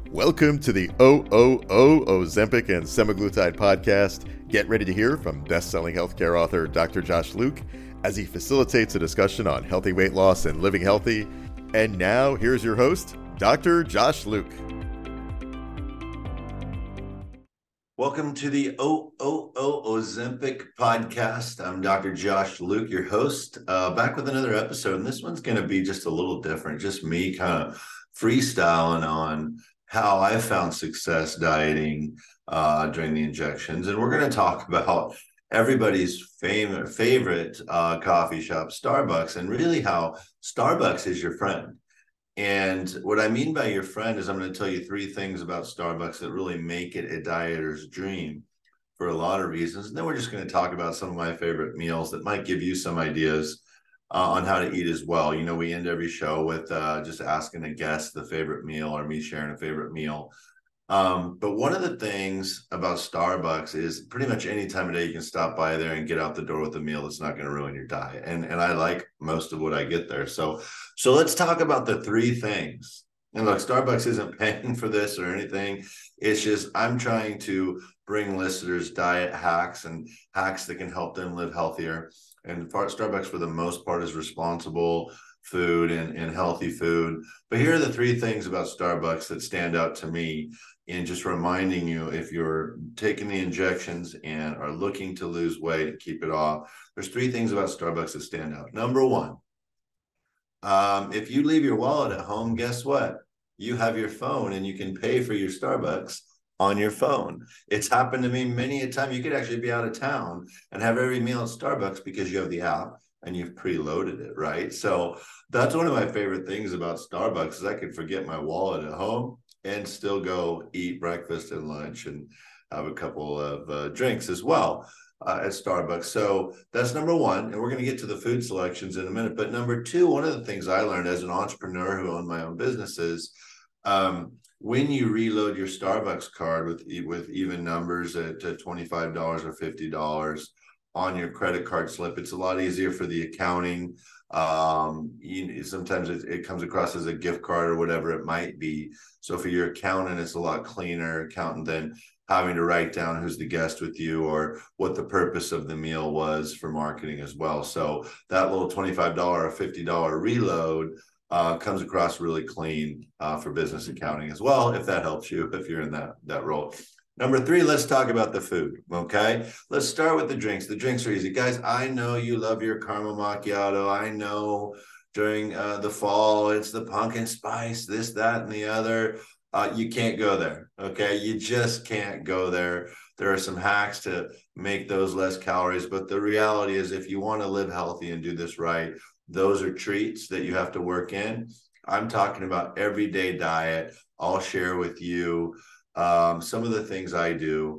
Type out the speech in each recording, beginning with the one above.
Welcome to the OOO Ozempic and Semaglutide podcast. Get ready to hear from best-selling healthcare author Dr. Josh Luke as he facilitates a discussion on healthy weight loss and living healthy. And now, here's your host, Dr. Josh Luke. Welcome to the OOO Ozempic podcast. I'm Dr. Josh Luke, your host, back with another episode. And this one's going to be just a little different, just me kind of freestyling on how I found success dieting during the injections. And we're going to talk about everybody's favorite coffee shop, Starbucks, and really how Starbucks is your friend. And what I mean by your friend is I'm going to tell you three things about Starbucks that really make it a dieter's dream for a lot of reasons. And then we're just going to talk about some of my favorite meals that might give you some ideas on how to eat as well. You know, we end every show with just asking a guest the favorite meal or me sharing a favorite meal. But one of the things about Starbucks is pretty much any time of day you can stop by there and get out the door with a meal that's not going to ruin your diet. And I like most of what I get there. So let's talk about the three things. And look, Starbucks isn't paying for this or anything. It's just I'm trying to bring listeners diet hacks and hacks that can help them live healthier. And Starbucks, for the most part, is responsible food and healthy food. But here are the three things about Starbucks that stand out to me in just reminding you, if you're taking the injections and are looking to lose weight, keep it off, there's three things about Starbucks that stand out. Number one, if you leave your wallet at home, guess what? You have your phone and you can pay for your Starbucks on your phone. It's happened to me many a time. You could actually be out of town and have every meal at Starbucks because you have the app and you've preloaded it, right? So that's one of my favorite things about Starbucks is I could forget my wallet at home and still go eat breakfast and lunch and have a couple of drinks as well at Starbucks. So that's number one. And we're going to get to the food selections in a minute. But number two, one of the things I learned as an entrepreneur who owned my own businesses, when you reload your Starbucks card with even numbers at $25 or $50 on your credit card slip, it's a lot easier for the accounting. Sometimes it comes across as a gift card or whatever it might be. So for your accountant, it's a lot cleaner accountant than having to write down who's the guest with you or what the purpose of the meal was for marketing as well. So that little $25 or $50 reload comes across really clean for business accounting as well, if that helps you, if you're in that role. Number three, let's talk about the food, okay? Let's start with the drinks. The drinks are easy. Guys, I know you love your caramel macchiato. I know during the fall, it's the pumpkin spice, this, that, and the other. You can't go there, okay? You just can't go there. There are some hacks to make those less calories, but the reality is if you want to live healthy and do this right, those are treats that you have to work in. I'm talking about everyday diet. I'll share with you some of the things I do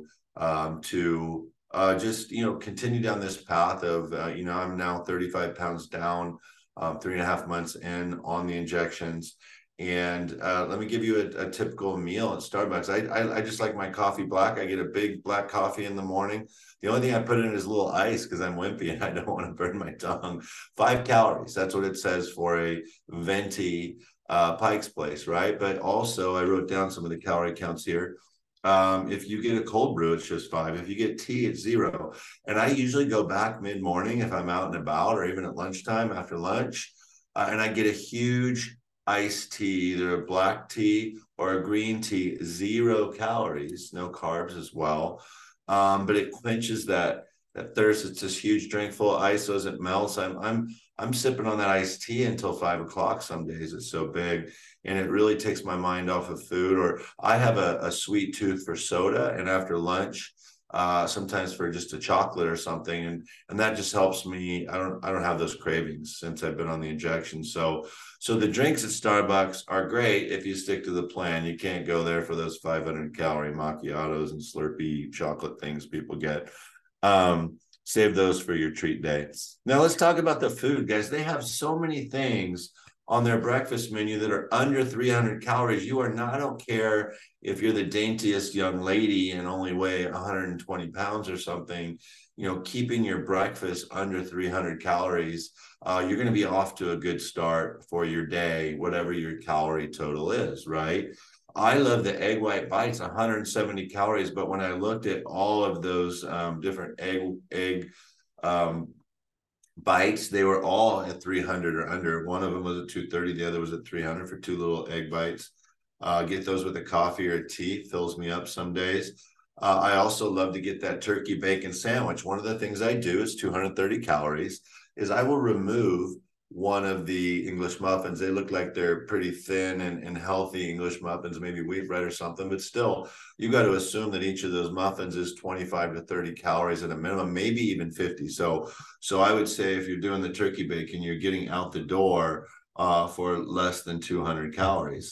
to just, continue down this path of, I'm now 35 pounds down, 3.5 months in on the injections. And let me give you a typical meal at Starbucks. I just like my coffee black. I get a big black coffee in the morning. The only thing I put in is a little ice because I'm wimpy and I don't want to burn my tongue. 5 calories. That's what it says for a venti Pike's Place, right? But also I wrote down some of the calorie counts here. If you get a cold brew, it's just 5. If you get tea, it's 0. And I usually go back mid-morning if I'm out and about or even at lunchtime after lunch. And I get a huge iced tea, either a black tea or a green tea, 0 calories, no carbs as well. But it quenches that thirst. It's this huge drink full of ice, so as it melts, I'm sipping on that iced tea until 5 o'clock some days. It's so big, and it really takes my mind off of food. Or I have a sweet tooth for soda, and after lunch, sometimes for just a chocolate or something, and that just helps me. I don't have those cravings since I've been on the injection. So the drinks at Starbucks are great if you stick to the plan. You can't go there for those 500 calorie macchiatos and Slurpee chocolate things people get. Save those for your treat day. Now let's talk about the food, guys. They have so many things on their breakfast menu that are under 300 calories. I don't care if you're the daintiest young lady and only weigh 120 pounds or something, keeping your breakfast under 300 calories, you're going to be off to a good start for your day, whatever your calorie total is, right? I love the egg white bites, 170 calories. But when I looked at all of those different egg um, bites, they were all at 300 or under. One of them was at 230, the other was at 300 for 2 little egg bites. Get those with a coffee or a tea, fills me up some days. I also love to get that turkey bacon sandwich. One of the things I do is 230 calories, is I will remove one of the English muffins. They look like they're pretty thin and healthy English muffins, maybe wheat bread or something, but still, you got to assume that each of those muffins is 25 to 30 calories at a minimum, maybe even 50. So I would say if you're doing the turkey bacon, you're getting out the door for less than 200 calories.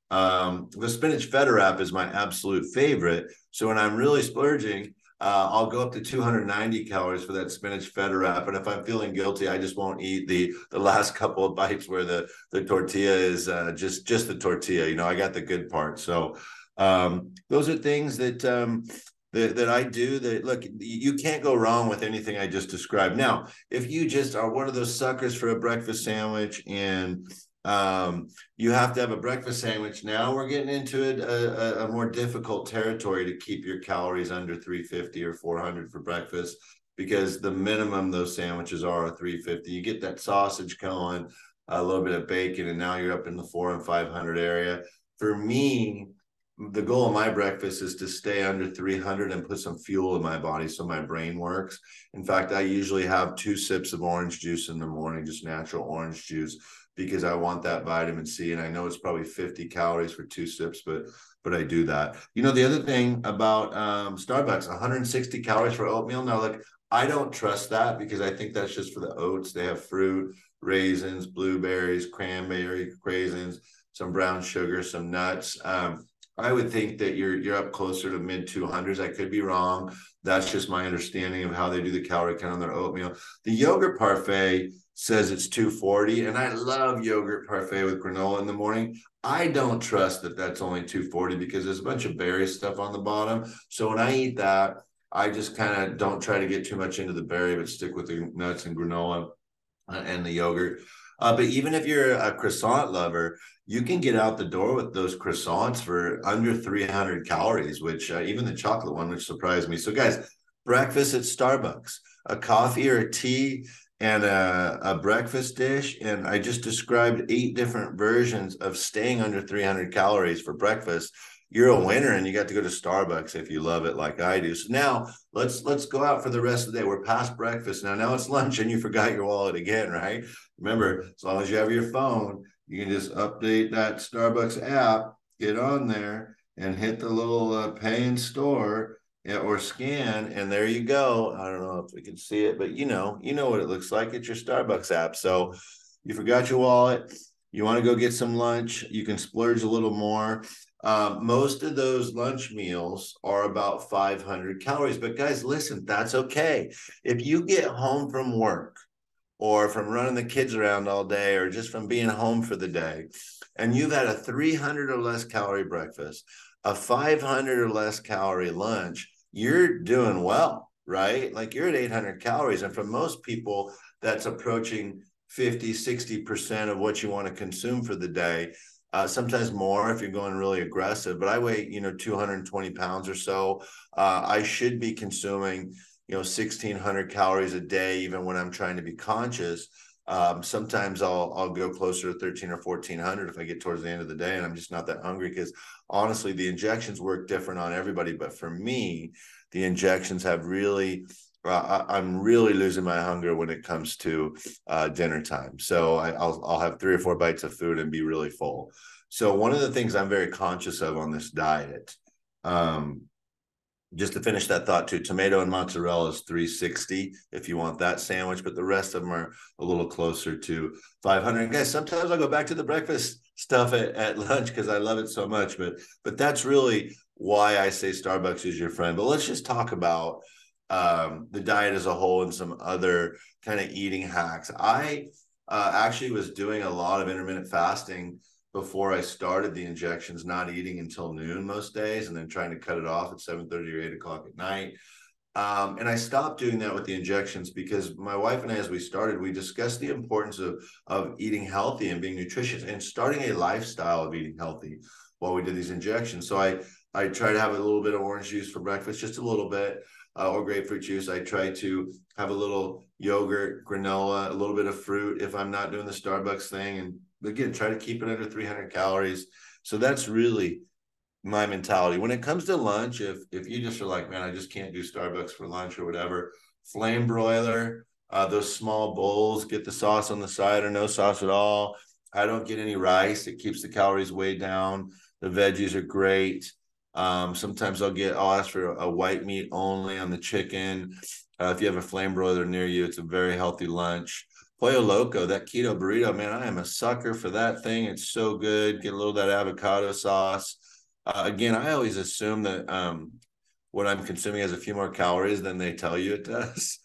The spinach feta wrap is my absolute favorite. So when I'm really splurging, I'll go up to 290 calories for that spinach feta wrap. And if I'm feeling guilty, I just won't eat the last couple of bites where the tortilla is just the tortilla. You know, I got the good part. So those are things that that I do. That, look, you can't go wrong with anything I just described. Now, if you just are one of those suckers for a breakfast sandwich and you have to have a breakfast sandwich, now we're getting into a more difficult territory to keep your calories under 350 or 400 for breakfast, because the minimum those sandwiches are 350. You get that sausage going, a little bit of bacon, and now you're up in the 400 and 500 area. For me, the goal of my breakfast is to stay under 300 and put some fuel in my body so my brain works. In fact, I usually have 2 sips of orange juice in the morning, just natural orange juice, because I want that vitamin C. And I know it's probably 50 calories for 2 sips, but I do that. You know, the other thing about Starbucks, 160 calories for oatmeal. Now, look, I don't trust that, because I think that's just for the oats. They have fruit, raisins, blueberries, cranberry raisins, some brown sugar, some nuts. I would think that you're up closer to mid 200s. I could be wrong. That's just my understanding of how they do the calorie count on their oatmeal. The yogurt parfait says it's 240, and I love yogurt parfait with granola in the morning. I don't trust that that's only 240, because there's a bunch of berry stuff on the bottom. So when I eat that, I just kind of don't try to get too much into the berry, but stick with the nuts and granola and the yogurt. But even if you're a croissant lover, you can get out the door with those croissants for under 300 calories, which even the chocolate one, which surprised me. So guys, breakfast at Starbucks, a coffee or a tea and a breakfast dish. And I just described 8 different versions of staying under 300 calories for breakfast. You're a winner, and you got to go to Starbucks if you love it like I do. So now let's go out for the rest of the day. We're past breakfast now. Now it's lunch, and you forgot your wallet again, right? Remember, as long as you have your phone, you can just update that Starbucks app, get on there, and hit the little pay in store or scan, and there you go. I don't know if we can see it, but you know what it looks like. It's your Starbucks app. So you forgot your wallet. You want to go get some lunch. You can splurge a little more. Most of those lunch meals are about 500 calories. But guys, listen, that's okay. If you get home from work or from running the kids around all day or just from being home for the day, and you've had a 300 or less calorie breakfast, a 500 or less calorie lunch, you're doing well, right? Like you're at 800 calories. And for most people, that's approaching 50, 60% of what you want to consume for the day. Sometimes more if you're going really aggressive, but I weigh, 220 pounds or so. I should be consuming, 1,600 calories a day, even when I'm trying to be conscious. Sometimes I'll go closer to 13 or 1,400 if I get towards the end of the day and I'm just not that hungry, because honestly, the injections work different on everybody. But for me, the injections have really, I'm really losing my hunger when it comes to dinner time. So I'll have 3 or 4 bites of food and be really full. So one of the things I'm very conscious of on this diet, just to finish that thought too, tomato and mozzarella is 360 if you want that sandwich, but the rest of them are a little closer to 500. And guys, sometimes I'll go back to the breakfast stuff at lunch because I love it so much, but that's really why I say Starbucks is your friend. But let's just talk about the diet as a whole and some other kind of eating hacks. I actually was doing a lot of intermittent fasting before I started the injections, not eating until noon most days, and then trying to cut it off at 7:30 or 8 o'clock at night. And I stopped doing that with the injections because my wife and I, as we started, we discussed the importance of eating healthy and being nutritious and starting a lifestyle of eating healthy. while we did these injections. So I try to have a little bit of orange juice for breakfast, just a little bit, or grapefruit juice. I try to have a little yogurt, granola, a little bit of fruit if I'm not doing the Starbucks thing. And again, try to keep it under 300 calories. So that's really my mentality. When it comes to lunch, if you just are like, man, I just can't do Starbucks for lunch or whatever, flame broiler, those small bowls, get the sauce on the side or no sauce at all. I don't get any rice. It keeps the calories way down. The veggies are great. Sometimes I'll ask for a white meat only on the chicken. If you have a flame broiler near you, it's a very healthy lunch. Pollo Loco, that keto burrito, man, I am a sucker for that thing. It's so good. Get a little of that avocado sauce. Again, I always assume that what I'm consuming has a few more calories than they tell you it does.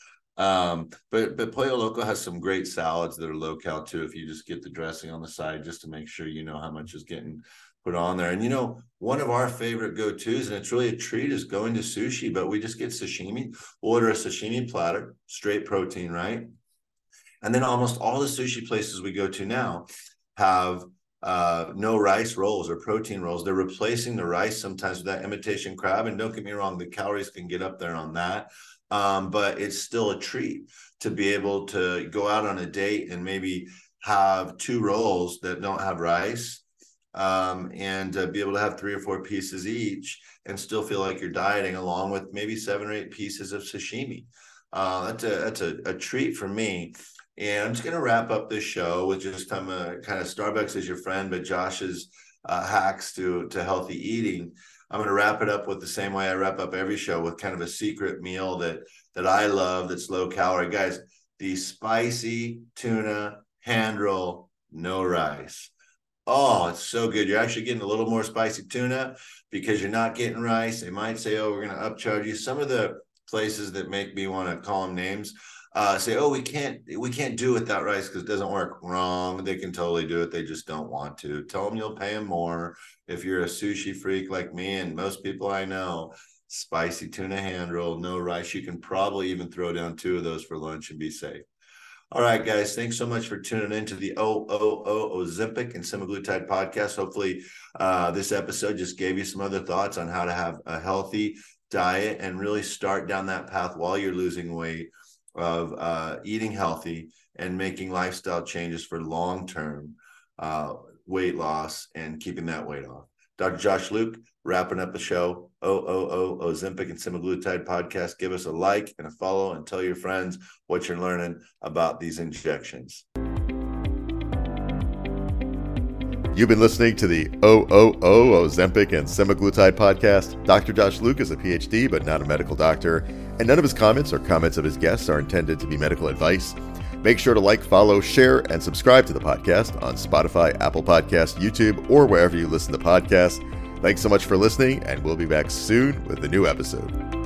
But Pollo Loco has some great salads that are low cal too. If you just get the dressing on the side, just to make sure you know how much is getting put on there. And one of our favorite go-tos, and it's really a treat, is going to sushi. But we just get sashimi. Order a sashimi platter, straight protein, right? And then almost all the sushi places we go to now have no rice rolls or protein rolls. They're replacing the rice sometimes with that imitation crab. And don't get me wrong, the calories can get up there on that. But it's still a treat to be able to go out on a date and maybe have 2 rolls that don't have rice, and be able to have 3 or 4 pieces each and still feel like you're dieting, along with maybe 7 or 8 pieces of sashimi. That's a treat for me. And I'm just going to wrap up this show with just kind of Starbucks is your friend, but Josh's hacks to healthy eating. I'm going to wrap it up with the same way I wrap up every show, with kind of a secret meal that I love that's low calorie. Guys, the spicy tuna hand roll, no rice. Oh, it's so good. You're actually getting a little more spicy tuna because you're not getting rice. They might say, oh, we're going to upcharge you. Some of the places that make me want to call them names say, oh, we can't do it without rice because it doesn't work. Wrong. They can totally do it. They just don't want to. Tell them you'll pay them more. If you're a sushi freak like me and most people I know, spicy tuna hand roll, no rice. You can probably even throw down 2 of those for lunch and be safe. All right, guys, thanks so much for tuning into the Ozempic and semaglutide podcast. Hopefully this episode just gave you some other thoughts on how to have a healthy diet and really start down that path while you're losing weight of eating healthy and making lifestyle changes for long-term weight loss and keeping that weight off. Dr. Josh Luke, wrapping up the show. Ozempic and semaglutide podcast. Give us a like and a follow and tell your friends what you're learning about these injections. You've been listening to the Ozempic and semaglutide podcast. Dr. Josh Luke is a PhD, but not a medical doctor, and none of his comments or comments of his guests are intended to be medical advice. Make sure to like, follow, share, and subscribe to the podcast on Spotify, Apple Podcasts, YouTube, or wherever you listen to podcasts. Thanks so much for listening, and we'll be back soon with a new episode.